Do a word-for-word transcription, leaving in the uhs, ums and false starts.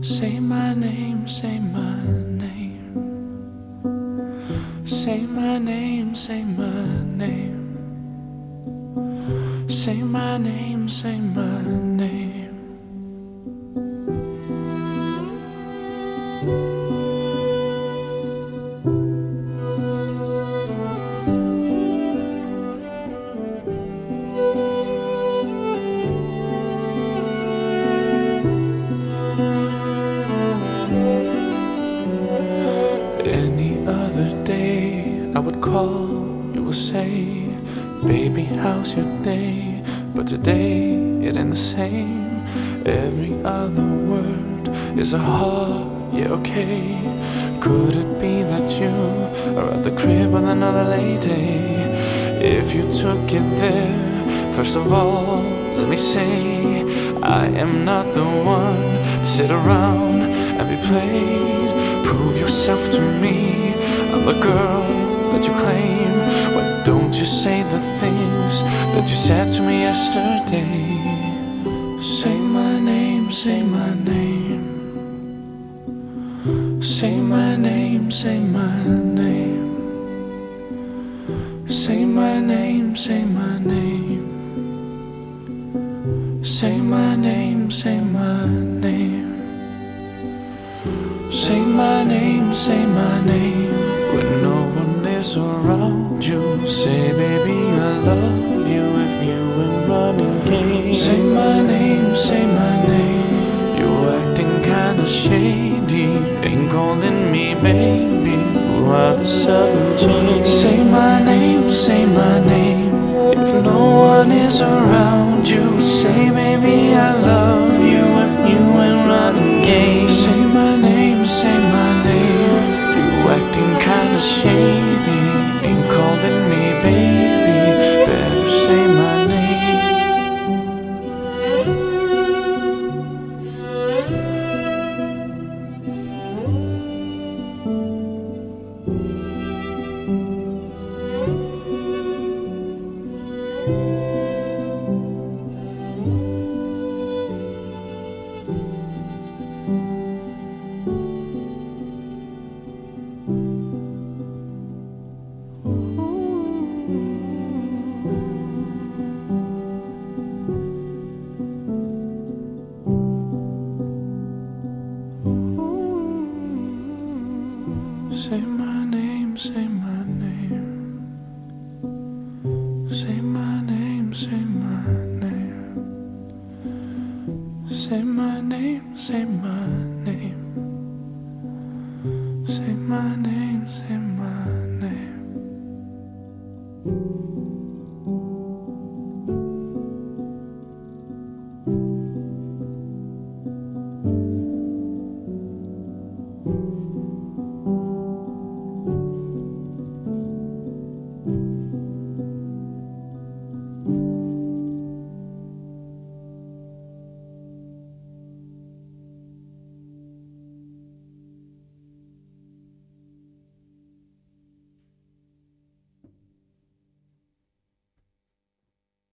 Say my name, say my name. Say my name, say my name. Say my name, say my name. Any other day I would call, you would say, baby, how's your day? But today it ain't the same. Every other word is a heart, yeah, okay. Could it be that you are at the crib with another lady? If you took it there, first of all, let me say, I am not the one to sit around and be played. Prove yourself to me, I'm the girl that you claim. Why don't you say the things that you said to me yesterday? Say my name, say my name. Say my name, say my name. Say my name, say my name. Say my name, say my name. Say my name, say my name. When no one is around you, say baby I love you if you ain't running game. Say my name, say my name. You acting kinda shady, ain't calling me baby. Why the sudden change? Say my name, say my name. If no one is around you, say baby I love you if you ain't running game. Say my name, say my name. You acting kinda shady, ain't calling me baby. Better say my name. Say my name, say my name. Say my name, say my name. Say my name, say my name. Say my name.